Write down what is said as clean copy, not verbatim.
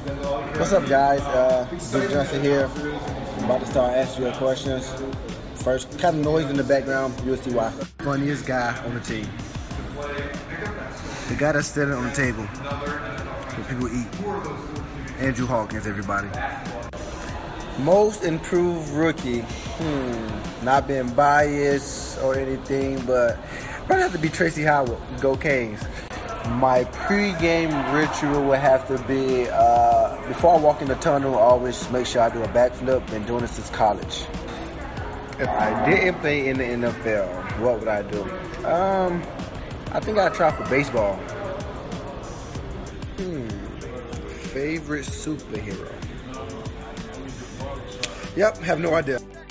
What's up, guys? Big Johnson here. I'm about to start asking you questions. First, kind of noise in the background. You'll see why. Funniest guy on the team. The guy that's sitting on the table where people eat. Andrew Hawkins, everybody. Most improved rookie. Not being biased or anything, but probably have to be Tracy Howard. Go Canes. My pre-game ritual would have to be, before I walk in the tunnel, I always make sure I do a backflip. Been doing it since college. If I didn't play in the NFL, what would I do? I think I'd try for baseball. Favorite superhero? Yep, have no idea.